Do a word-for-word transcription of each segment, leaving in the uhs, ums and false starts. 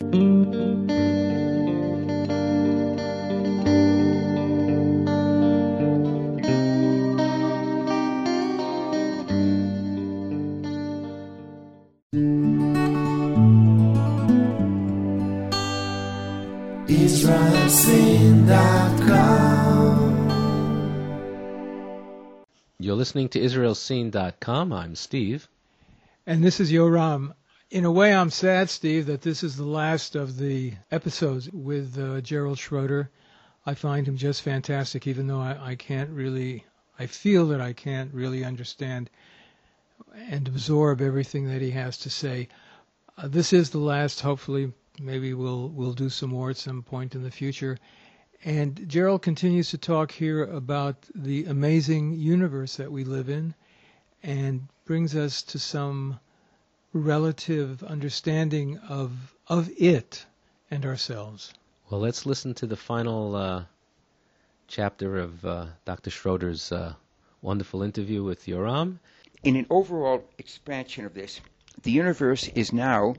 Israel Sin dot com. You're listening to Israel Sin dot com. I'm Steve. And this is Yoram. In a way, I'm sad, Steve, that this is the last of the episodes with uh, Gerald Schroeder. I find him just fantastic, even though I, I can't really, I feel that I can't really understand and absorb everything that he has to say. Uh, this is the last. Hopefully, maybe we'll we'll do some more at some point in the future. And Gerald continues to talk here about the amazing universe that we live in, and brings us to some relative understanding of of it and ourselves. Well, let's listen to the final uh, chapter of uh, Doctor Schroeder's uh, wonderful interview with Yoram. In an overall expansion of this, the universe is now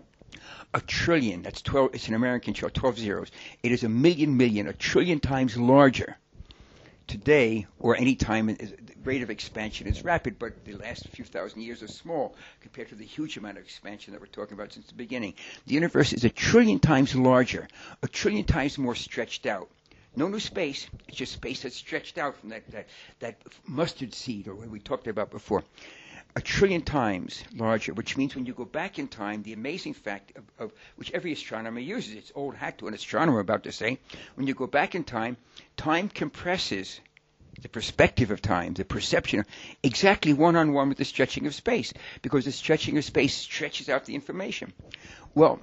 a trillion. That's twelve. It's an American chart, twelve zeros. It is a million million, a trillion times larger today, or any time. The rate of expansion is rapid, but the last few thousand years are small compared to the huge amount of expansion that we're talking about since the beginning. The universe is a trillion times larger, a trillion times more stretched out. No new space. It's just space that's stretched out from that, that, that mustard seed, or what we talked about before. A trillion times larger, which means when you go back in time, the amazing fact of, of which every astronomer uses, it's old hat to an astronomer about to say, when you go back in time, time compresses the perspective of time, the perception, exactly one-on-one with the stretching of space, because the stretching of space stretches out the information. Well,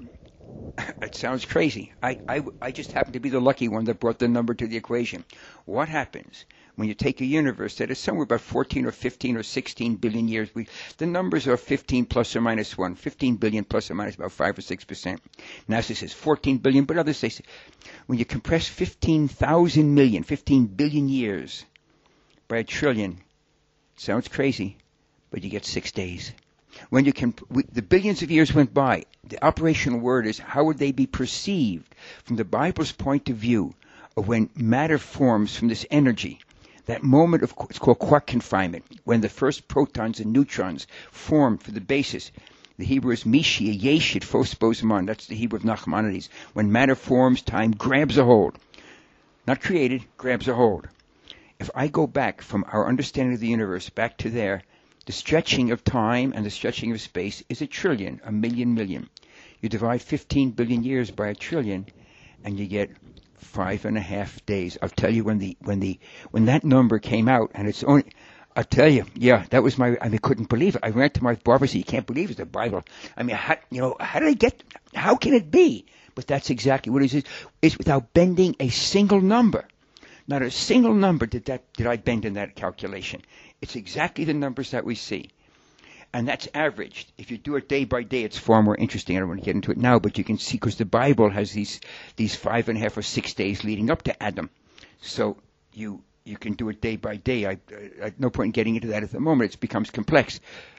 it sounds crazy. I, I, I just happen to be the lucky one that brought the number to the equation. What happens when you take a universe that is somewhere about fourteen or fifteen or sixteen billion years? We, the numbers are fifteen plus or minus one, fifteen billion plus or minus about five or six percent. NASA says fourteen billion, but others say when you compress fifteen thousand million, fifteen billion years by a trillion, sounds crazy, but you get six days. When you can, we, the billions of years went by. The operational word is how would they be perceived from the Bible's point of view of when matter forms from this energy. That moment of, it's called quark confinement, when the first protons and neutrons form for the basis. The Hebrew is Mishia, Yeshit, Phosphos, Man. That's the Hebrew of Nachmanides. When matter forms, time grabs a hold. Not created, grabs a hold. If I go back from our understanding of the universe back to there, the stretching of time and the stretching of space is a trillion, a million million. You divide fifteen billion years by a trillion, and you get five and a half days. I'll tell you when the when the when that number came out, and it's only. I'll tell you, yeah, that was my. I mean, couldn't believe it. I ran to my barber. Said, "You can't believe it's the Bible." I mean, how, you know, how did I get? How can it be? But that's exactly what it is. It's without bending a single number. Not a single number did that did I bend in that calculation. It's exactly the numbers that we see. And that's averaged. If you do it day by day, it's far more interesting. I don't want to get into it now, but you can see, because the Bible has these these five and a half or six days leading up to Adam. So you you can do it day by day. I, I, I no point in getting into that at the moment. It becomes complex.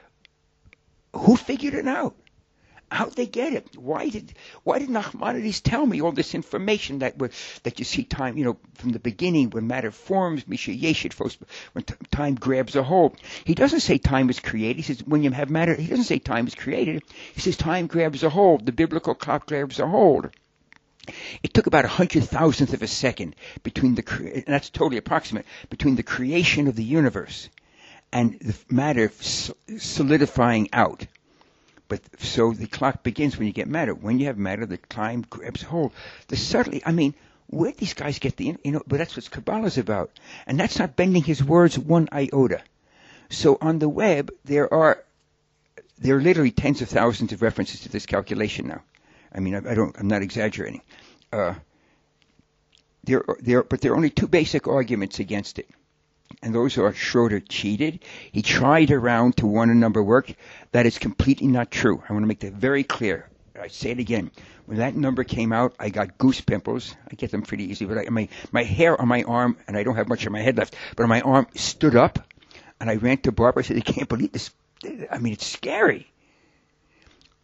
Who figured it out? How'd they get it? Why did why did Nachmanides tell me all this information that that you see time, you know, from the beginning when matter forms, Misha Yeshit, when t- time grabs a hold. He doesn't say time is created. He says when you have matter, he doesn't say time is created. He says time grabs a hold. The biblical clock grabs a hold. It took about a hundred thousandth of a second between the, cre- and that's totally approximate, between the creation of the universe and the matter solidifying out. But so the clock begins when you get matter. When you have matter, the time grabs hold. The subtly, I mean, where did these guys get the, you know, but that's what Kabbalah's about. And that's not bending his words one iota. So on the web, there are, there are literally tens of thousands of references to this calculation now. I mean, I, I don't, I'm not exaggerating. Uh, there, there, but there are only two basic arguments against it. And those are Schroeder cheated. He tried around to one a number work. That is completely not true. I want to make that very clear. I say it again. When that number came out, I got goose pimples. I get them pretty easy, but I, my my hair on my arm, and I don't have much on my head left, but on my arm stood up, and I ran to Barbara. I said, "I can't believe this. I mean, it's scary."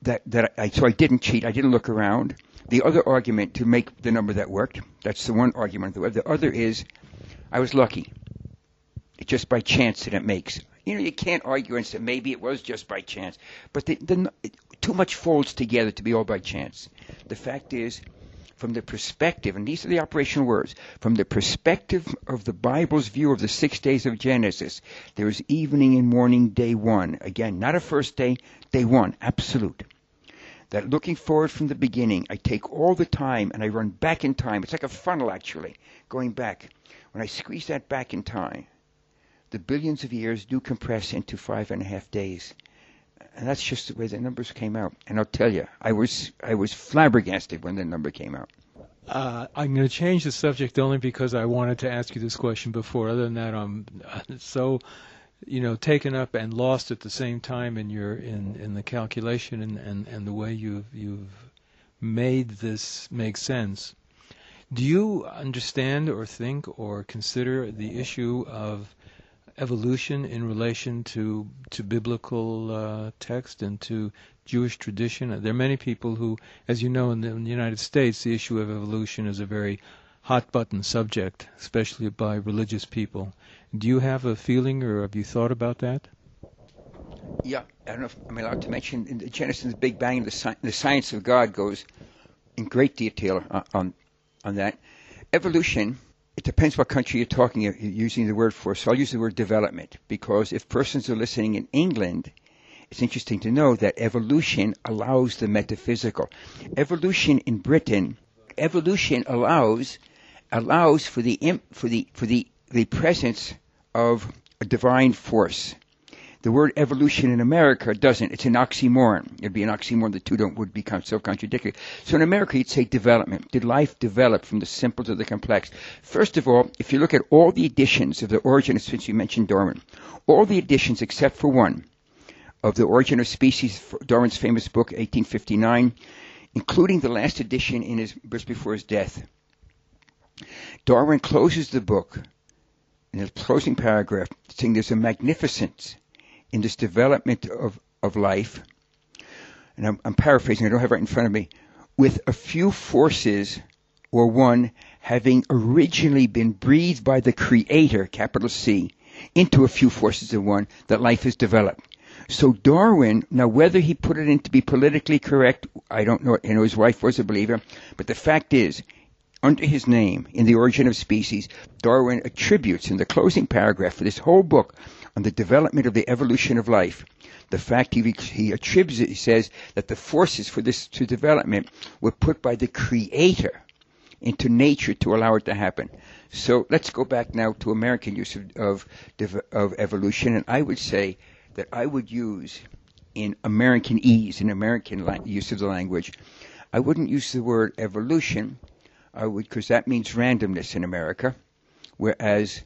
that, that I, so I didn't cheat. I didn't look around. The other argument to make the number that worked, that's the one argument. The other is I was lucky. It's just by chance that it makes. You know, you can't argue and say maybe it was just by chance. But the, the, too much folds together to be all by chance. The fact is, from the perspective, and these are the operational words, from the perspective of the Bible's view of the six days of Genesis, there is evening and morning, day one. Again, not a first day, day one, absolute. That looking forward from the beginning, I take all the time and I run back in time. It's like a funnel, actually, going back. When I squeeze that back in time, the billions of years do compress into five and a half days. And that's just the way the numbers came out. And I'll tell you, I was I was flabbergasted when the number came out. Uh, I'm going to change the subject only because I wanted to ask you this question before. Other than that, I'm so, you know, taken up and lost at the same time in your in, in the calculation and, and, and the way you've you've made this make sense. Do you understand or think or consider the issue of evolution in relation to to biblical uh, text and to Jewish tradition? There are many people who, as you know, in the, in the United States, the issue of evolution is a very hot-button subject, especially by religious people. Do you have a feeling, or have you thought about that? Yeah, I don't know if I'm allowed to mention in the Genesis, the Big Bang, the, sci- the science of God goes in great detail on, on on that. Evolution, it depends what country you're talking, you're using the word for. So I'll use the word development, because if persons are listening in England, it's interesting to know that evolution allows the metaphysical. Evolution in Britain, evolution allows allows for the imp, for the for the the presence of a divine force. The word evolution in America doesn't. It's an oxymoron. It'd be an oxymoron. The two don't would become self-contradictory. So in America, you'd say development. Did life develop from the simple to the complex? First of all, if you look at all the editions of the Origin, since you mentioned Darwin, all the editions except for one of the Origin of Species, Darwin's famous book, eighteen fifty-nine, including the last edition in his just before his death, Darwin closes the book in his closing paragraph saying there's a magnificence in this development of, of life, and I'm, I'm paraphrasing, I don't have it right in front of me, with a few forces, or one, having originally been breathed by the Creator, capital C, into a few forces of one, that life has developed. So Darwin, now whether he put it in to be politically correct, I don't know, I know his wife was a believer, but the fact is, under his name, in The Origin of Species, Darwin attributes in the closing paragraph for this whole book on the development of the evolution of life, the fact he, he attributes it, he says that the forces for this to development were put by the Creator into nature to allow it to happen. So let's go back now to American use of, of, of evolution, and I would say that I would use in American ease, in American la- use of the language, I wouldn't use the word evolution, I would, because that means randomness in America, whereas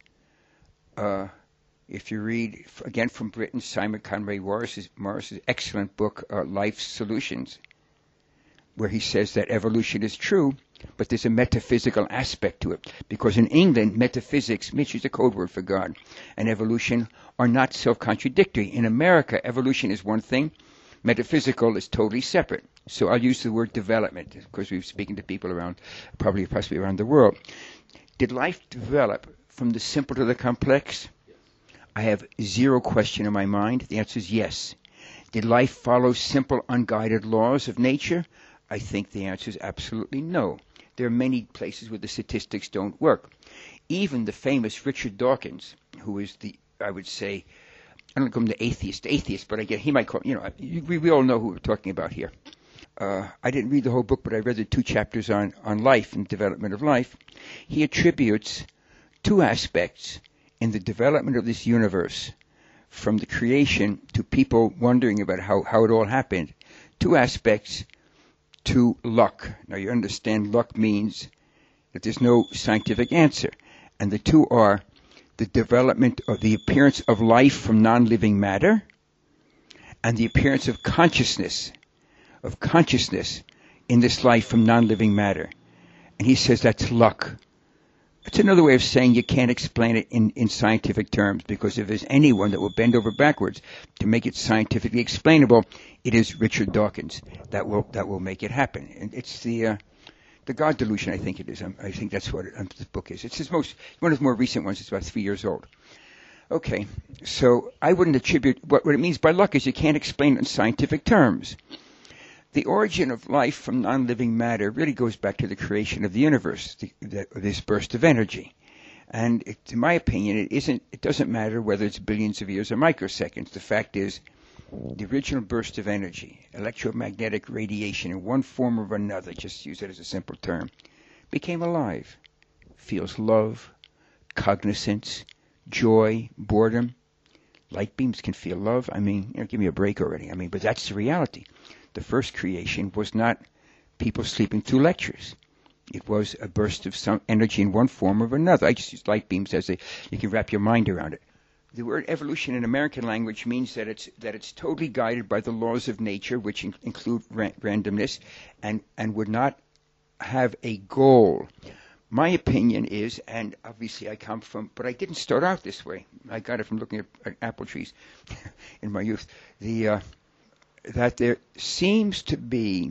uh, if you read, again from Britain, Simon Conway Morris's, Morris's excellent book, uh, Life Solutions, where he says that evolution is true, but there's a metaphysical aspect to it. Because in England, metaphysics, which is a code word for God, and evolution are not self-contradictory. In America, evolution is one thing, metaphysical is totally separate. So I'll use the word development, because we're speaking to people around, probably possibly around the world. Did life develop from the simple to the complex? I have zero question in my mind. The answer is yes. Did life follow simple, unguided laws of nature? I think the answer is absolutely no. There are many places where the statistics don't work. Even the famous Richard Dawkins, who is the, I would say, I don't call him the atheist, atheist, but I get he might call, you know, we, we all know who we're talking about here. Uh, I didn't read the whole book, but I read the two chapters on, on life and development of life. He attributes two aspects in the development of this universe, from the creation to people wondering about how, how it all happened, two aspects to luck. Now you understand luck means that there's no scientific answer. And the two are the development of the appearance of life from non-living matter and the appearance of consciousness, of consciousness in this life from non-living matter. And he says that's luck. It's another way of saying you can't explain it in, in scientific terms, because if there's anyone that will bend over backwards to make it scientifically explainable, it is Richard Dawkins that will that will make it happen. And it's the uh, the God delusion, I think it is. I think that's what it, um, this book is. It's his most one of the more recent ones. It's about three years old. Okay, so I wouldn't attribute what what it means by luck is you can't explain it in scientific terms. The origin of life from non-living matter really goes back to the creation of the universe, the, the, this burst of energy. And it, in my opinion, it isn't. It doesn't matter whether it's billions of years or microseconds. The fact is, the original burst of energy, electromagnetic radiation in one form or another, just use it as a simple term, became alive, feels love, cognizance, joy, boredom. Light beams can feel love. I mean, you know, give me a break already. I mean, but that's the reality. The first creation was not people sleeping through lectures. It was a burst of some energy in one form or another. I just use light beams as a, you can wrap your mind around it. The word evolution in American language means that it's that it's totally guided by the laws of nature, which in, include ra- randomness, and, and would not have a goal. My opinion is, and obviously I come from, but I didn't start out this way. I got it from looking at, at apple trees in my youth. The uh, that there seems to be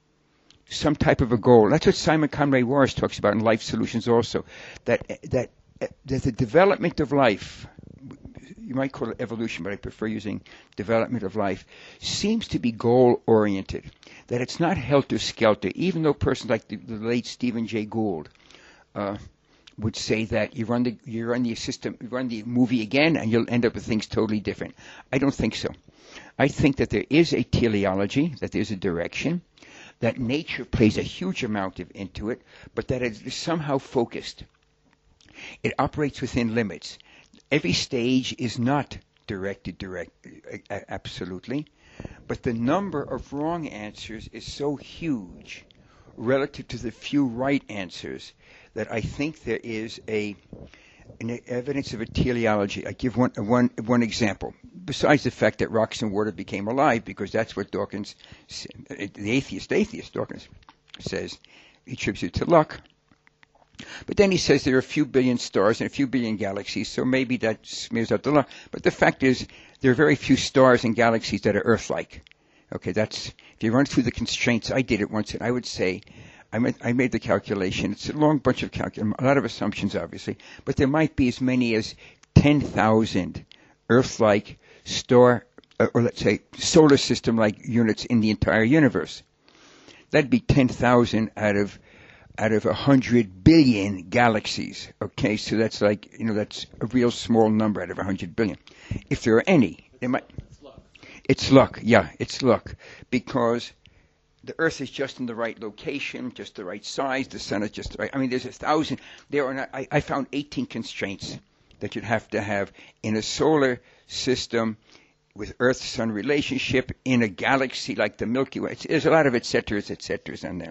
some type of a goal. That's what Simon Conway-Morris talks about in Life Solutions also, that that that the development of life, you might call it evolution, but I prefer using development of life, seems to be goal-oriented, that it's not helter-skelter, even though persons like the, the late Stephen Jay Gould uh, would say that you run the you run the system, you run the movie again, and you'll end up with things totally different. I don't think so. I think that there is a teleology, that there's a direction, that nature plays a huge amount of, into it, but that it is somehow focused. It operates within limits. Every stage is not directed direct, uh, absolutely, but the number of wrong answers is so huge relative to the few right answers that I think there is a an evidence of a teleology. I give one one one example. Besides the fact that rocks and water became alive, because that's what Dawkins, the atheist, atheist Dawkins, says, he attributes it to luck. But then he says there are a few billion stars and a few billion galaxies, so maybe that smears out the luck. But the fact is, there are very few stars and galaxies that are Earth-like. Okay, that's, if you run through the constraints, I did it once, and I would say, I made, I made the calculation. It's a long bunch of calculations, a lot of assumptions, obviously, but there might be as many as ten thousand Earth-like star, or let's say solar system-like units in the entire universe. That'd be ten thousand out of out of one hundred billion galaxies. Okay, so that's like, you know, that's a real small number out of one hundred billion. If there are any, there might. It's luck. It's luck, yeah, it's luck. Because the Earth is just in the right location, just the right size, the Sun is just the right. I mean, there's a thousand. There are not, I, I found eighteen constraints that you'd have to have in a solar system with Earth-Sun relationship in a galaxy like the Milky Way. It's, there's a lot of et ceteras, et ceteras on there.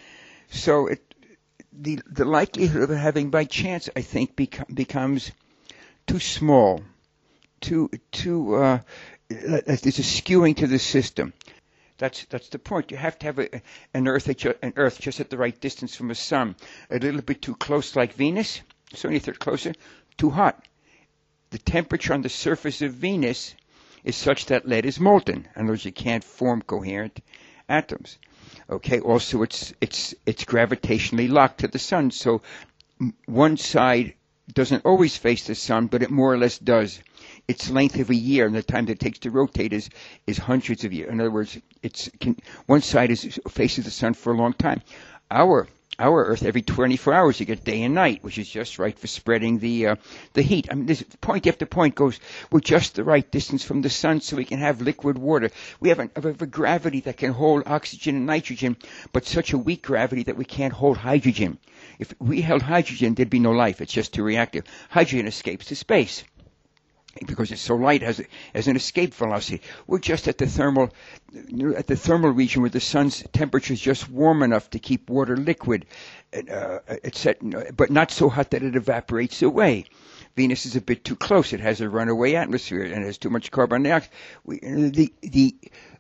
So it, the the likelihood of having by chance, I think, beco- becomes too small, too too. Uh, there's a skewing to the system. That's that's the point. You have to have a, an Earth an Earth just at the right distance from a sun. A little bit too close, like Venus. So any third closer, too hot. The temperature on the surface of Venus is such that lead is molten. In other words, you can't form coherent atoms. Okay. Also, it's it's it's gravitationally locked to the sun. So one side doesn't always face the sun, but it more or less does. Its length of a year and the time that it takes to rotate is is hundreds of years. In other words, it's can, one side is faces the sun for a long time. Our our Earth, every twenty-four hours, you get day and night, which is just right for spreading the uh, the heat. I mean, this point after point goes, we're just the right distance from the sun so we can have liquid water. We have, an, we have a gravity that can hold oxygen and nitrogen, but such a weak gravity that we can't hold hydrogen. If we held hydrogen, there'd be no life. It's just too reactive. Hydrogen escapes to space because it's so light, as as an escape velocity. We're just at the thermal at the thermal region where the sun's temperature is just warm enough to keep water liquid, uh, et cetera, but not so hot that it evaporates away. Venus is a bit too close. It has a runaway atmosphere and it has too much carbon dioxide. We, the the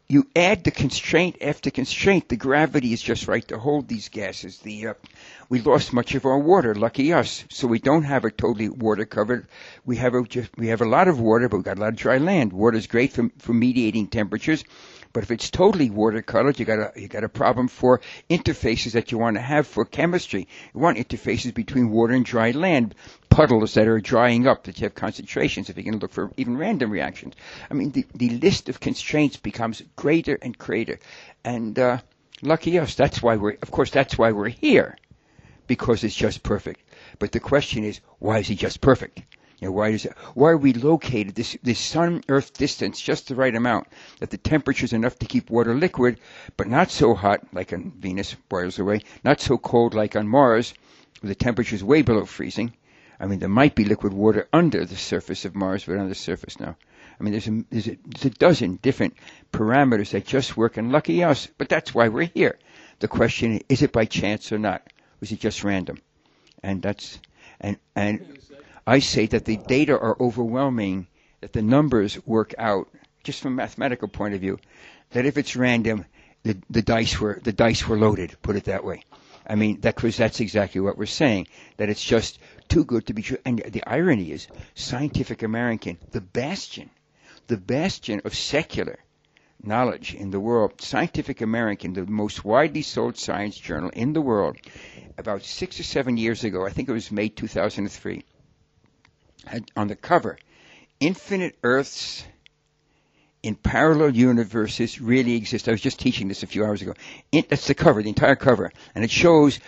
you add the constraint after constraint. The gravity is just right to hold these gases. The uh, we lost much of our water. Lucky us. So we don't have a totally water covered. We have a just, we have a lot of water, but we've got a lot of dry land. Water is great for for mediating temperatures, but if it's totally water colored, you got a you got a problem for interfaces that you want to have for chemistry. You want interfaces between water and dry land, puddles that are drying up, that you have concentrations. If you're going to look for even random reactions, I mean, the the list of constraints becomes greater and greater, and uh, lucky us. That's why we're of course that's why we're here, because it's just perfect. But the question is, why is it just perfect? You know, why is it, why are we located this this sun-Earth distance just the right amount that the temperature is enough to keep water liquid, but not so hot like on Venus, miles away, not so cold like on Mars, where the temperature is way below freezing. I mean, there might be liquid water under the surface of Mars, but on the surface now. I mean, there's a, there's a, there's a dozen different parameters that just work, and lucky us. But that's why we're here. The question is, is it by chance or not? Or is it just random? And that's and and. I say that the data are overwhelming, that the numbers work out, just from a mathematical point of view, that if it's random, the, the dice were the dice were loaded, put it that way. I mean, that because that's exactly what we're saying, that it's just too good to be true. And the irony is, Scientific American, the bastion, the bastion of secular knowledge in the world, Scientific American, the most widely sold science journal in the world, about six or seven years ago, I think it was May two thousand three, had on the cover, infinite Earths in parallel universes really exist. I was just teaching this a few hours ago. In, that's the cover, the entire cover. And it shows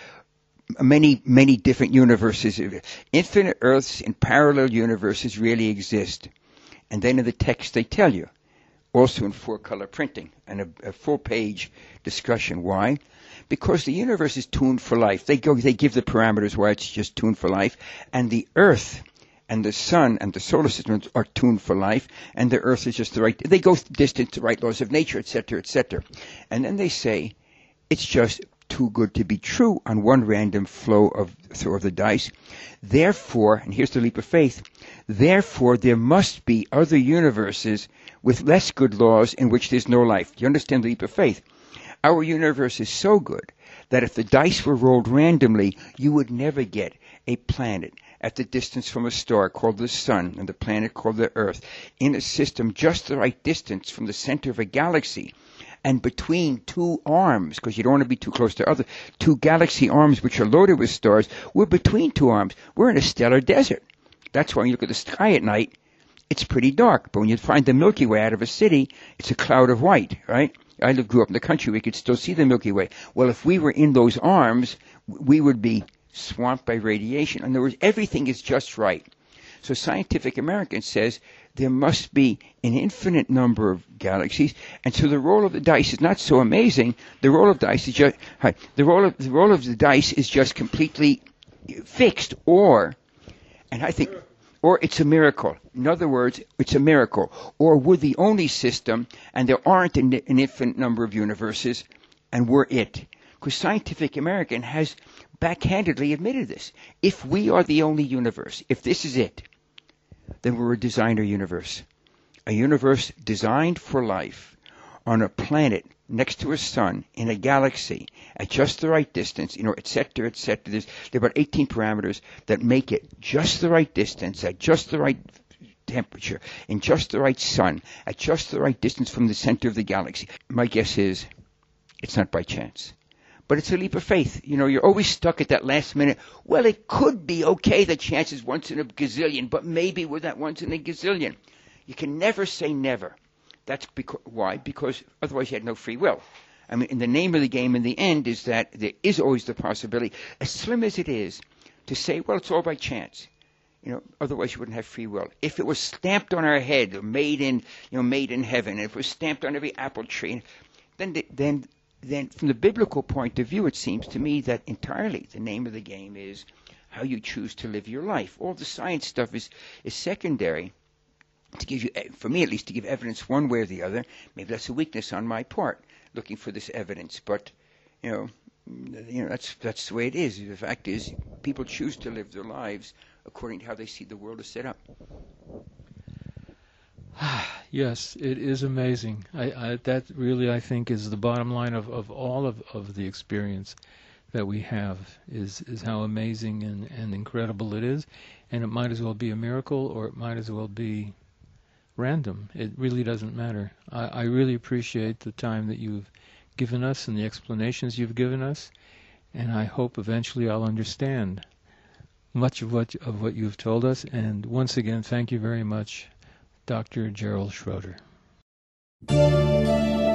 many, many different universes. Infinite Earths in parallel universes really exist. And then in the text they tell you, also in four-color printing, and a, a full-page discussion. Why? Because the universe is tuned for life. They go, they give the parameters why it's just tuned for life. And the Earth and the sun and the solar system are tuned for life, and the Earth is just the right, they go distant to right laws of nature, et cetera, et cetera. And then they say, it's just too good to be true on one random flow of throw of the dice. Therefore, and here's the leap of faith, therefore there must be other universes with less good laws in which there's no life. Do you understand the leap of faith? Our universe is so good that if the dice were rolled randomly, you would never get a planet at the distance from a star called the Sun and the planet called the Earth in a system just the right distance from the center of a galaxy and between two arms, because you don't want to be too close to other, two galaxy arms which are loaded with stars. We're between two arms. We're in a stellar desert. That's why when you look at the sky at night, it's pretty dark. But when you find the Milky Way out of a city, it's a cloud of white, right? I lived, grew up in the country. We could still see the Milky Way. Well, if we were in those arms, we would be swamped by radiation. In other words, everything is just right. So Scientific American says there must be an infinite number of galaxies, and so the roll of the dice is not so amazing. The roll of dice is just hi, the roll of the roll of the dice is just completely fixed, or, and I think, or it's a miracle. In other words, it's a miracle, or we're the only system, and there aren't an, an infinite number of universes, and we're it. Because Scientific American has backhandedly admitted this. If we are the only universe, if this is it, then we're a designer universe. A universe designed for life on a planet next to a sun in a galaxy at just the right distance, you know, et cetera, et cetera. There's, there are about eighteen parameters that make it just the right distance at just the right temperature in just the right sun at just the right distance from the center of the galaxy. My guess is it's not by chance. But it's a leap of faith. You know, you're always stuck at that last minute. Well, it could be okay, the chance is once in a gazillion, but maybe we're that once in a gazillion. You can never say never. That's because, why? Because otherwise you had no free will. I mean, in the name of the game in the end is that there is always the possibility, as slim as it is, to say, well, it's all by chance. You know, otherwise you wouldn't have free will. If it was stamped on our head, made in, you know, made in heaven, if it was stamped on every apple tree, then, the, then, then from the biblical point of view, it seems to me that entirely the name of the game is how you choose to live your life. All the science stuff is, is secondary to give you, for me at least, to give evidence one way or the other. Maybe that's a weakness on my part, looking for this evidence. But, you know, you know that's that's the way it is. The fact is, people choose to live their lives according to how they see the world is set up. Yes, it is amazing. I, I, that really, I think, is the bottom line of, of all of, of the experience that we have, is, is how amazing and, and incredible it is. And it might as well be a miracle, or it might as well be random. It really doesn't matter. I, I really appreciate the time that you've given us and the explanations you've given us, and I hope eventually I'll understand much of what of what you've told us. And once again, thank you very much, Doctor Gerald Schroeder.